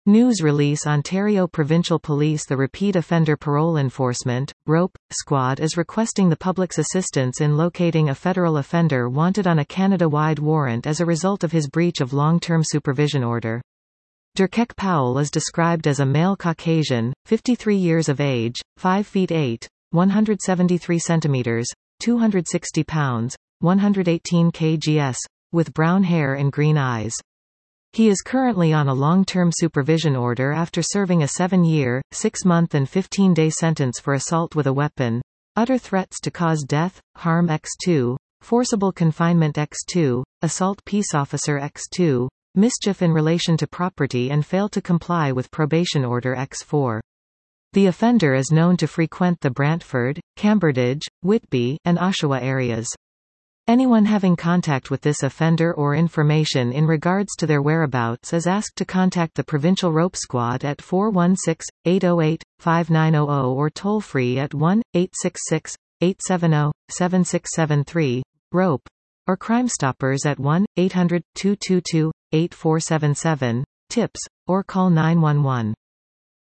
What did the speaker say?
News release Ontario Provincial Police The Repeat Offender Parole Enforcement, ROPE, Squad is requesting the public's assistance in locating a federal offender wanted on a Canada-wide warrant as a result of his breach of long-term supervision order. Derkek Powell is described as a male Caucasian, 53 years of age, 5 feet 8, 173 centimeters, 260 pounds, 118 kgs, with brown hair and green eyes. He is currently on a long-term supervision order after serving a 7-year, 6-month and 15-day sentence for assault with a weapon, utter threats to cause death, harm X2, forcible confinement X2, assault peace officer X2, mischief in relation to property and fail to comply with probation order X4. The offender is known to frequent the Brantford, Cambridge, Whitby, and Oshawa areas. Anyone having contact with this offender or information in regards to their whereabouts is asked to contact the Provincial ROPE Squad at 416-808-5900 or toll-free at 1-866-870-7673, ROPE, or Crime Stoppers at 1-800-222-8477, TIPS, or call 911.